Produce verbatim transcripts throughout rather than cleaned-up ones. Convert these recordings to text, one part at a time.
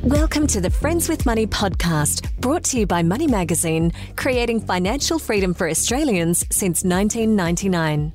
Welcome to the Friends with Money podcast, brought to you by Money Magazine, creating financial freedom for Australians since nineteen ninety-nine.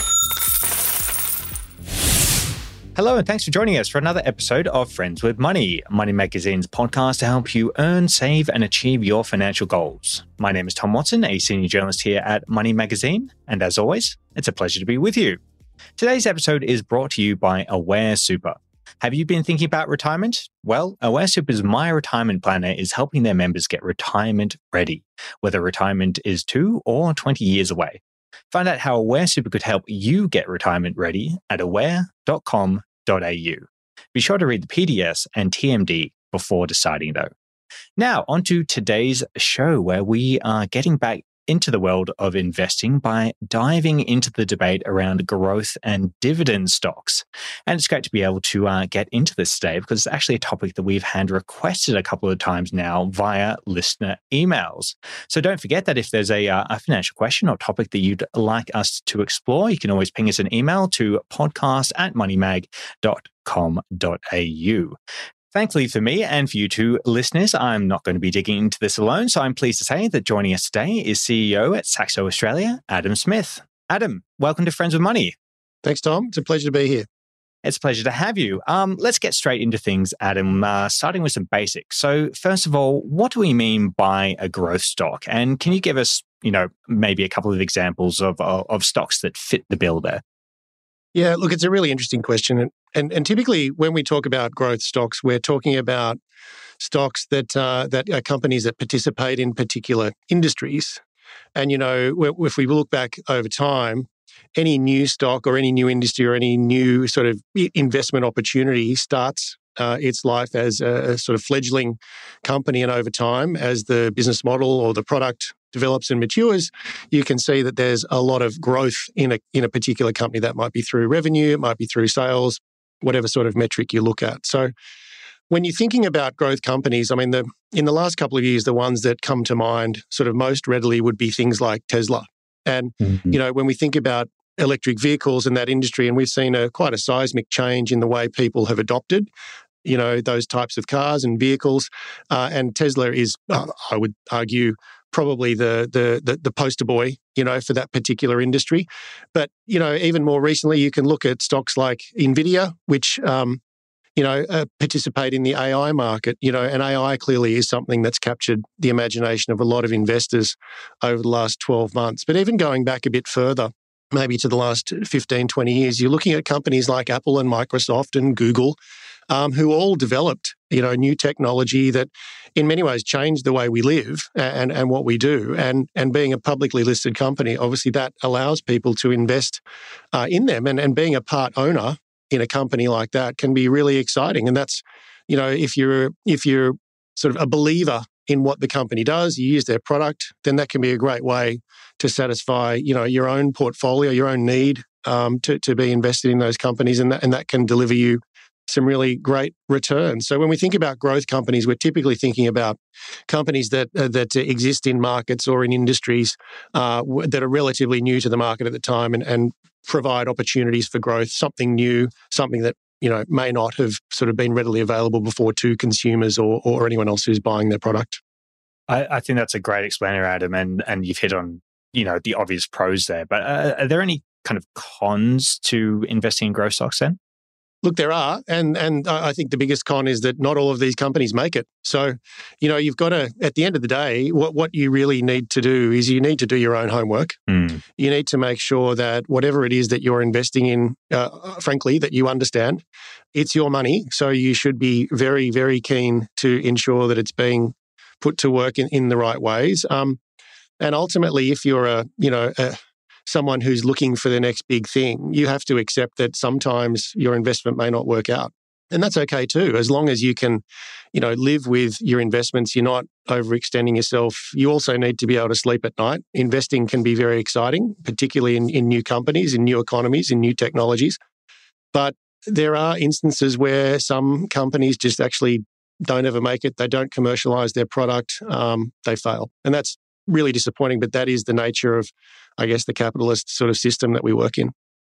Hello, and thanks for joining us for another episode of Friends with Money, Money Magazine's podcast to help you earn, save, and achieve your financial goals. My name is Tom Watson, a senior journalist here at Money Magazine, and as always, it's a pleasure to be with you. Today's episode is brought to you by Aware Super. Have you been thinking about retirement? Well, Aware Super's My Retirement Planner is helping their members get retirement ready, whether retirement is two or twenty years away. Find out how Aware Super could help you get retirement ready at aware dot com dot a u. Be sure to read the P D S and T M D before deciding, though. Now, on to today's show, where we are getting back into the world of investing by diving into the debate around growth and dividend stocks. And it's great to be able to uh, get into this today because it's actually a topic that we've had requested a couple of times now via listener emails. So don't forget that if there's a, uh, a financial question or topic that you'd like us to explore, you can always ping us an email to podcast at moneymag dot com dot a u. Thankfully for me and for you two listeners, I'm not going to be digging into this alone, so I'm pleased to say that joining us today is C E O at Saxo Australia, Adam Smith. Adam, welcome to Friends with Money. Thanks, Tom. It's a pleasure to be here. It's a pleasure to have you. Um, let's get straight into things, Adam, uh, starting with some basics. So first of all, what do we mean by a growth stock? And can you give us, you know, maybe a couple of examples of, of, of stocks that fit the bill there? Yeah, look, it's a really interesting question. And, and, and typically when we talk about growth stocks, we're talking about stocks that uh, that are companies that participate in particular industries. And, you know, if we look back over time, any new stock or any new industry or any new sort of investment opportunity starts uh, its life as a, a sort of fledgling company. And over time, as the business model or the product develops and matures, you can see that there's a lot of growth in a in a particular company. That might be through revenue, it might be through sales, whatever sort of metric you look at. So when you're thinking about growth companies, I mean, the in the last couple of years, the ones that come to mind sort of most readily would be things like Tesla. And, mm-hmm. you know, when we think about electric vehicles in that industry, and we've seen a quite a seismic change in the way people have adopted, you know, those types of cars and vehicles. Uh, and Tesla is, uh, I would argue, probably the, the the the poster boy, you know, for that particular industry. But, you know, even more recently, you can look at stocks like NVIDIA, which, um, you know, uh, participate in the A I market, you know, and A I clearly is something that's captured the imagination of a lot of investors over the last twelve months. But even going back a bit further, maybe to the last fifteen, twenty years, you're looking at companies like Apple and Microsoft and Google, um, who all developed, you know, new technology that in many ways changed the way we live and, and what we do. And, and being a publicly listed company, obviously that allows people to invest uh, in them. And, and being a part owner in a company like that can be really exciting. And that's, you know, if you're if you're sort of a believer in what the company does, you use their product, then that can be a great way to satisfy, you know, your own portfolio, your own need um, to, to be invested in those companies. And that, and that can deliver you some really great returns. So when we think about growth companies, we're typically thinking about companies that uh, that exist in markets or in industries uh, w- that are relatively new to the market at the time and, and provide opportunities for growth, something new, something that, you know, may not have sort of been readily available before to consumers or, or anyone else who's buying their product. I, I think that's a great explainer, Adam, and and you've hit on, you know, the obvious pros there. But uh, are there any kind of cons to investing in growth stocks then? Look, there are, and and I think the biggest con is that not all of these companies make it. So, you know, you've got to, at the end of the day, what, what you really need to do is you need to do your own homework. Mm. You need to make sure that whatever it is that you're investing in, uh, frankly, that you understand. It's your money, so you should be very, very keen to ensure that it's being put to work in, in the right ways. Um, and ultimately, if you're a, you know, a, someone who's looking for the next big thing, you have to accept that sometimes your investment may not work out. And that's okay too, as long as you can, you know, live with your investments, you're not overextending yourself. You also need to be able to sleep at night. Investing can be very exciting, particularly in, in new companies, in new economies, in new technologies. But there are instances where some companies just actually don't ever make it. They don't commercialize their product. Um, they fail. And that's really disappointing, but that is the nature of, I guess, the capitalist sort of system that we work in.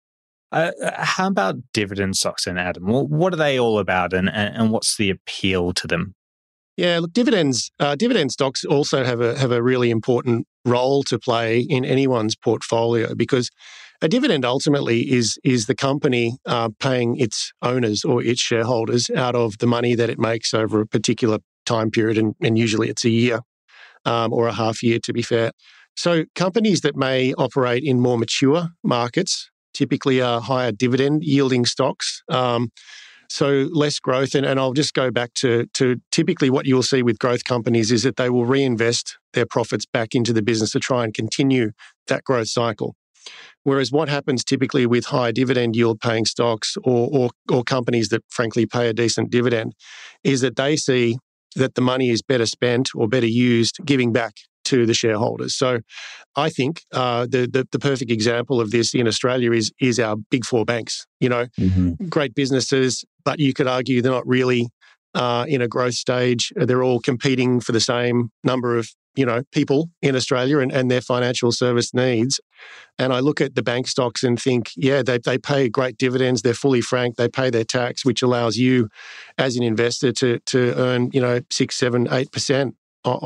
Uh, how about dividend stocks then, Adam? What, what are they all about and, and, and what's the appeal to them? Yeah, look, dividends, uh, dividend stocks also have a have a really important role to play in anyone's portfolio, because a dividend ultimately is is the company uh, paying its owners or its shareholders out of the money that it makes over a particular time period, and, and usually it's a year um, or a half year, to be fair. So companies that may operate in more mature markets typically are higher dividend yielding stocks. Um, So less growth, and, and I'll just go back to, to typically what you'll see with growth companies is that they will reinvest their profits back into the business to try and continue that growth cycle. Whereas what happens typically with high dividend yield paying stocks or, or, or companies that frankly pay a decent dividend is that they see that the money is better spent or better used giving back to the shareholders. So I think uh, the, the the perfect example of this in Australia is is our big four banks. You know, mm-hmm. Great businesses, but you could argue they're not really uh, in a growth stage. They're all competing for the same number of you know people in Australia and, and their financial service needs. And I look at the bank stocks and think, yeah, they they pay great dividends. They're fully franked. They pay their tax, which allows you, as an investor, to to earn you know six, seven, eight percent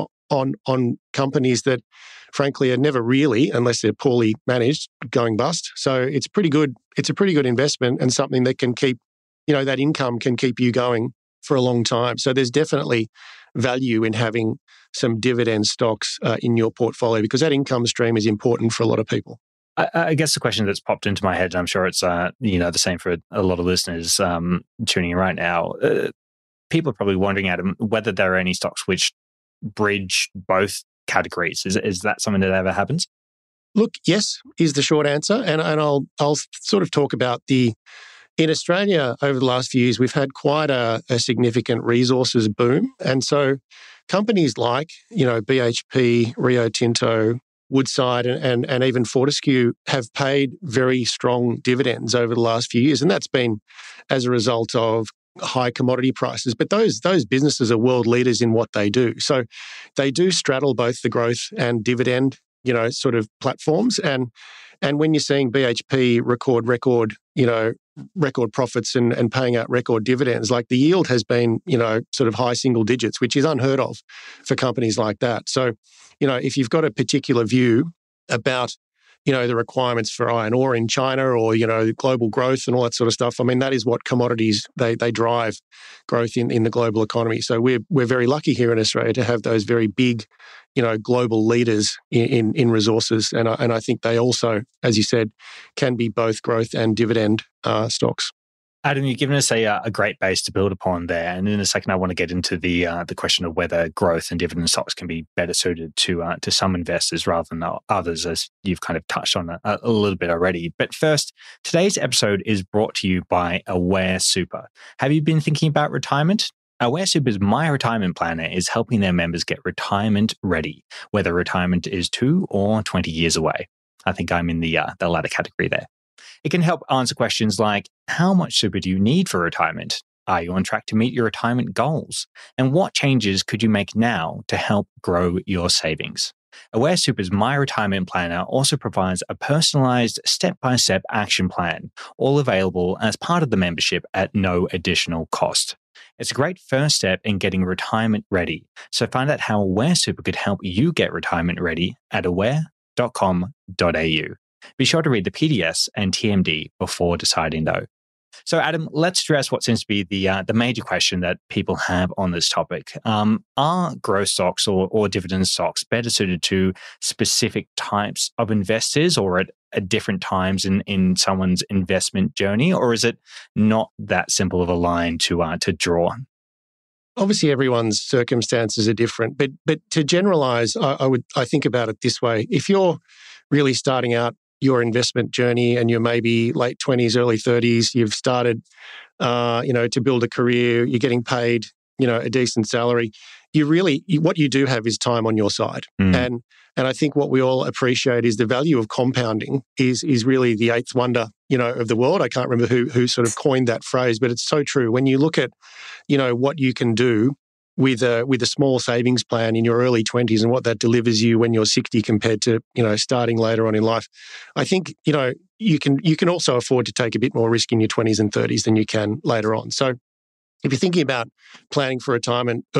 on on companies that, frankly, are never really, unless they're poorly managed, going bust. So it's pretty good. It's a pretty good investment and something that can keep, you know, that income can keep you going for a long time. So there's definitely value in having some dividend stocks uh, in your portfolio, because that income stream is important for a lot of people. I, I guess the question that's popped into my head, and I'm sure it's uh, you know the same for a lot of listeners um, tuning in right now. Uh, people are probably wondering, Adam, whether there are any stocks which bridge both categories. Is is that something that ever happens? Look, yes, is the short answer, and and I'll I'll sort of talk about the in Australia over the last few years. We've had quite a, a significant resources boom, and so companies like you know B H P, Rio Tinto, Woodside, and and, and even Fortescue have paid very strong dividends over the last few years, and that's been as a result of high commodity prices. But those those businesses are world leaders in what they do. So they do straddle both the growth and dividend, you know, sort of platforms. And and when you're seeing B H P record record, you know, record profits and, and paying out record dividends, like the yield has been, you know, sort of high single digits, which is unheard of for companies like that. So, you know, if you've got a particular view about you know, the requirements for iron ore in China or, you know, global growth and all that sort of stuff. I mean, that is what commodities, they they drive growth in, in the global economy. So we're we're very lucky here in Australia to have those very big, you know, global leaders in, in, in resources. And I, and I think they also, as you said, can be both growth and dividend uh, stocks. Adam, you've given us a, a great base to build upon there. And in a second, I want to get into the uh, the question of whether growth and dividend stocks can be better suited to uh, to some investors rather than others, as you've kind of touched on a, a little bit already. But first, today's episode is brought to you by Aware Super. Have you been thinking about retirement? Aware Super's My Retirement Planner is helping their members get retirement ready, whether retirement is two or twenty years away. I think I'm in the uh, the latter category there. It can help answer questions like, how much super do you need for retirement? Are you on track to meet your retirement goals? And what changes could you make now to help grow your savings? Aware Super's My Retirement Planner also provides a personalized step-by-step action plan, all available as part of the membership at no additional cost. It's a great first step in getting retirement ready. So find out how Aware Super could help you get retirement ready at aware dot com dot a u. Be sure to read the P D S and T M D before deciding, though. So, Adam, let's address what seems to be the uh, the major question that people have on this topic. Um, are growth stocks or, or dividend stocks better suited to specific types of investors or at, at different times in, in someone's investment journey? Or is it not that simple of a line to uh, to draw? Obviously, everyone's circumstances are different, but but to generalize, I, I would I think about it this way: if you're really starting out your investment journey and you're maybe late twenties, early thirties, you've started, uh, you know, to build a career, you're getting paid, you know, a decent salary. You really, what you do have is time on your side, mm. and and I think what we all appreciate is the value of compounding is is really the eighth wonder, you know, of the world. I can't remember who who sort of coined that phrase, but it's so true. When you look at, you know, what you can do with a with a small savings plan in your early twenties and what that delivers you when you're sixty compared to, you know, starting later on in life, I think, you know, you can you can also afford to take a bit more risk in your twenties and thirties than you can later on. So if you're thinking about planning for retirement early,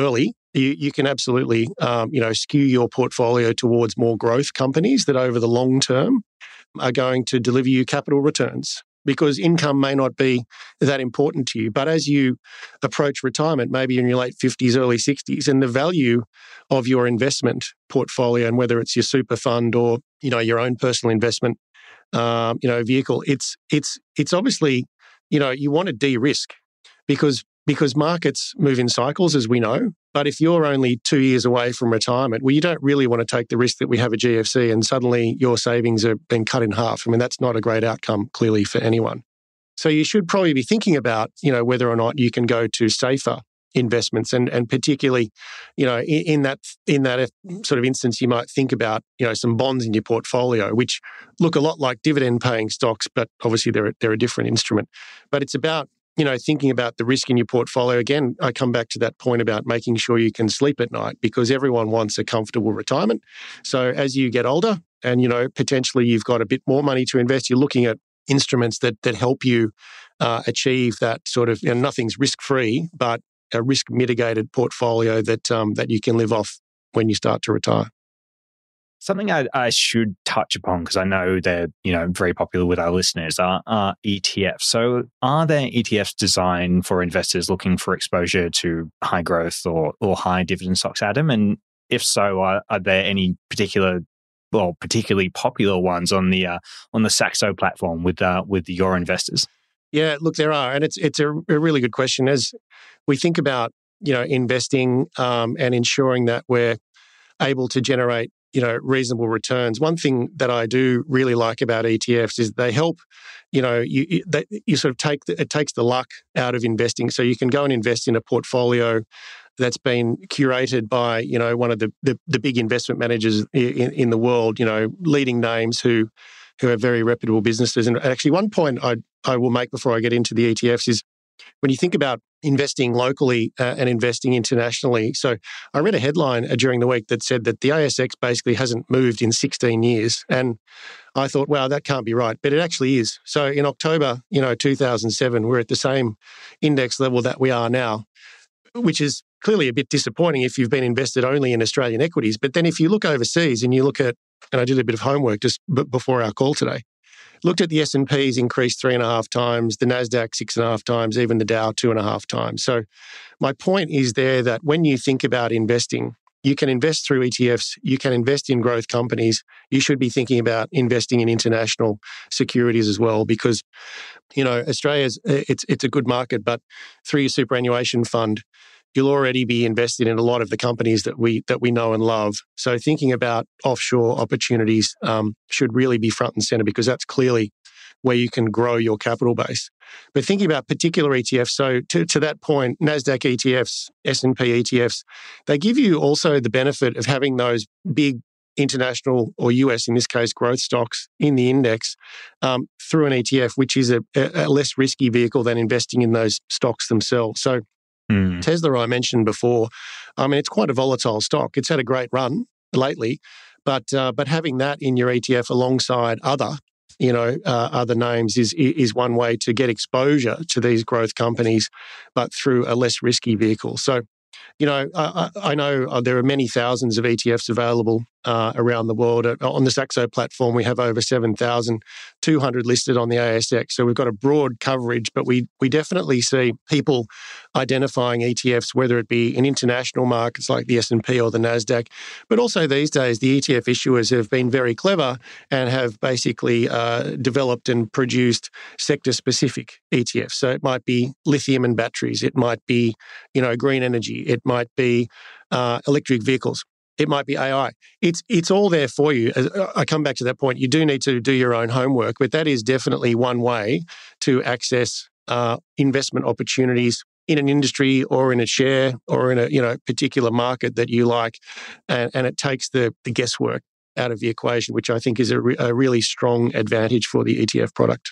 you, you can absolutely, um, you know, skew your portfolio towards more growth companies that over the long term are going to deliver you capital returns, because income may not be that important to you. But as you approach retirement, maybe in your late fifties, early sixties, and the value of your investment portfolio, and whether it's your super fund or, you know, your own personal investment, um, you know, vehicle, it's it's it's obviously, you know, you want to de-risk because because markets move in cycles, as we know. But if you're only two years away from retirement, well, you don't really want to take the risk that we have a G F C and suddenly your savings are being cut in half. I mean, that's not a great outcome, clearly, for anyone. So you should probably be thinking about, you know, whether or not you can go to safer investments, and and particularly, you know, in, in that in that sort of instance, you might think about, you know, some bonds in your portfolio, which look a lot like dividend-paying stocks, but obviously they're they're a different instrument. But it's about, you know, thinking about the risk in your portfolio. Again, I come back to that point about making sure you can sleep at night, because everyone wants a comfortable retirement. So as you get older and, you know, potentially you've got a bit more money to invest, you're looking at instruments that that help you uh, achieve that sort of, you know, nothing's risk-free, but a risk-mitigated portfolio that um, that you can live off when you start to retire. Something I, I should touch upon, because I know they're, you know, very popular with our listeners, are, are E T Fs. So are there E T Fs designed for investors looking for exposure to high growth or or high dividend stocks, Adam? And if so, are, are there any particular, well, particularly popular ones on the uh, on the Saxo platform with uh, with your investors? Yeah, look, there are, and it's it's a, a really good question. As we think about, you know, investing um, and ensuring that we're able to generate, you know, reasonable returns. One thing that I do really like about E T Fs is they help, you know, you you, they, you sort of take the, it takes the luck out of investing. So you can go and invest in a portfolio that's been curated by, you know, one of the the, the big investment managers in, in the world, you know, leading names who who have very reputable businesses. And actually, one point I I will make before I get into the E T Fs is, when you think about investing locally uh, and investing internationally. So I read a headline uh, during the week that said that the A S X basically hasn't moved in sixteen years. And I thought, wow, that can't be right. But it actually is. So in October, you know, two thousand seven, we're at the same index level that we are now, which is clearly a bit disappointing if you've been invested only in Australian equities. But then if you look overseas and you look at, and I did a bit of homework just b- before our call today, looked at the S and P's increased three and a half times, the NASDAQ six and a half times, even the Dow two and a half times. So my point is there that when you think about investing, you can invest through E T Fs, you can invest in growth companies. You should be thinking about investing in international securities as well, because, you know, Australia's, it's it's a good market, but through your superannuation fund, you'll already be invested in a lot of the companies that we that we know and love. So thinking about offshore opportunities um, should really be front and center, because that's clearly where you can grow your capital base. But thinking about particular E T Fs, so to, to that point, NASDAQ E T Fs, S and P E T Fs, they give you also the benefit of having those big international, or U S in this case, growth stocks in the index um, through an E T F, which is a, a less risky vehicle than investing in those stocks themselves. So Mm. Tesla, I mentioned before, I mean, it's quite a volatile stock. It's had a great run lately, but uh, but having that in your E T F alongside other, you know, uh, other names is is one way to get exposure to these growth companies, but through a less risky vehicle. So, you know, I, I know there are many thousands of E T Fs available uh, around the world. On the Saxo platform, we have over seven thousand two hundred listed on the A S X. So we've got a broad coverage, but we we definitely see people identifying E T Fs, whether it be in international markets like the S and P or the NASDAQ. But also these days, the E T F issuers have been very clever and have basically uh, developed and produced sector-specific E T Fs. So it might be lithium and batteries. It might be, you know, green energy. It might be uh, electric vehicles. It might be A I. It's it's all there for you. I come back to that point. You do need to do your own homework, but that is definitely one way to access uh, investment opportunities in an industry or in a share or in a, you know, particular market that you like, and, and it takes the, the guesswork out of the equation, which I think is a, re- a really strong advantage for the E T F product.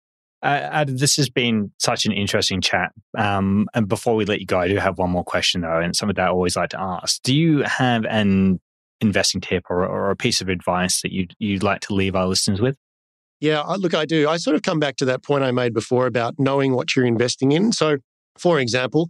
Uh, Adam, this has been such an interesting chat. Um, and before we let you go, I do have one more question, though, and something that I always like to ask. Do you have an investing tip or, or a piece of advice that you'd, you'd like to leave our listeners with? Yeah, look, I do. I sort of come back to that point I made before about knowing what you're investing in. So, for example,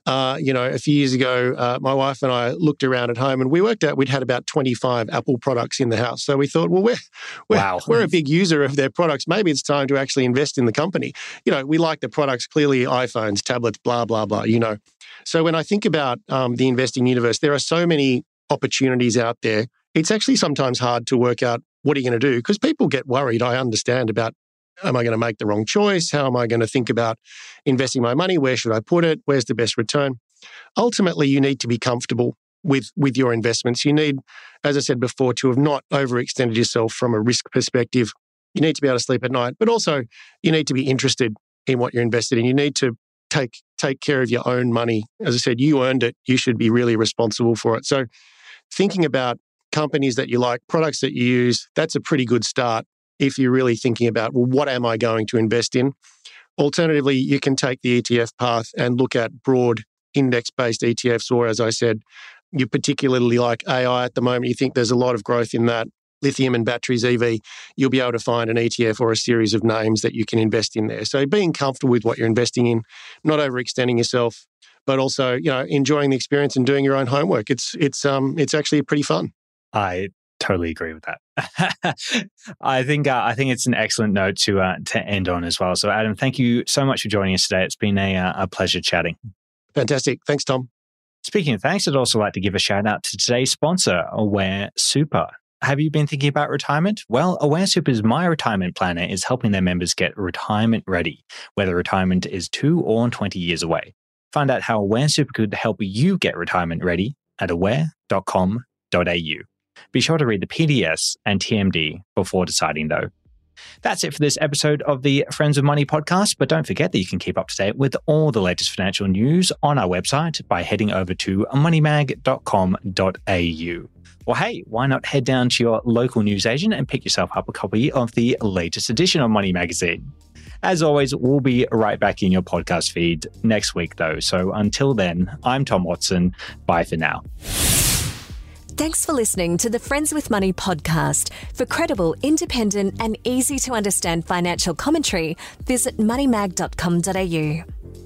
Uh, you know, a few years ago, uh, my wife and I looked around at home and we worked out we'd had about twenty-five Apple products in the house. So we thought, well, we're, we're, wow. we're a big user of their products. Maybe it's time to actually invest in the company. You know, we like the products, clearly iPhones, tablets, blah, blah, blah, you know. So when I think about um, the investing universe, there are so many opportunities out there. It's actually sometimes hard to work out what are you going to do because people get worried, I understand, about am I going to make the wrong choice? How am I going to think about investing my money? Where should I put it? Where's the best return? Ultimately, you need to be comfortable with, with your investments. You need, as I said before, to have not overextended yourself from a risk perspective. You need to be able to sleep at night, but also you need to be interested in what you're invested in. You need to take, take care of your own money. As I said, you earned it. You should be really responsible for it. So thinking about companies that you like, products that you use, that's a pretty good start if you're really thinking about, well, what am I going to invest in? Alternatively, you can take the E T F path and look at broad index-based E T Fs, or as I said, you particularly like A I at the moment, you think there's a lot of growth in that, lithium and batteries, E V, you'll be able to find an E T F or a series of names that you can invest in there. So being comfortable with what you're investing in, not overextending yourself, but also, you know, enjoying the experience and doing your own homework. It's it's um it's actually pretty fun. I totally agree with that. I think uh, I think it's an excellent note to uh, to end on as well. So, Adam, thank you so much for joining us today. It's been a, a pleasure chatting. Fantastic. Thanks, Tom. Speaking of thanks, I'd also like to give a shout out to today's sponsor, Aware Super. Have you been thinking about retirement? Well, Aware Super's My Retirement Planner is helping their members get retirement ready, whether retirement is two or twenty years away. Find out how Aware Super could help you get retirement ready at aware dot com dot a u. Be sure to read the P D S and T M D before deciding, though. That's it for this episode of the Friends with Money podcast, but don't forget that you can keep up to date with all the latest financial news on our website by heading over to money mag dot com dot a u. Or hey, why not head down to your local newsagent and pick yourself up a copy of the latest edition of Money Magazine. As always, we'll be right back in your podcast feed next week, though. So until then, I'm Tom Watson. Bye for now. Thanks for listening to the Friends with Money podcast. For credible, independent and easy to understand financial commentary, visit money mag dot com dot a u.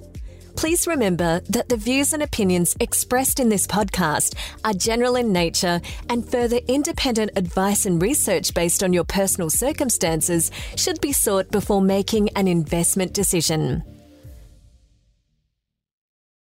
Please remember that the views and opinions expressed in this podcast are general in nature, and further independent advice and research based on your personal circumstances should be sought before making an investment decision.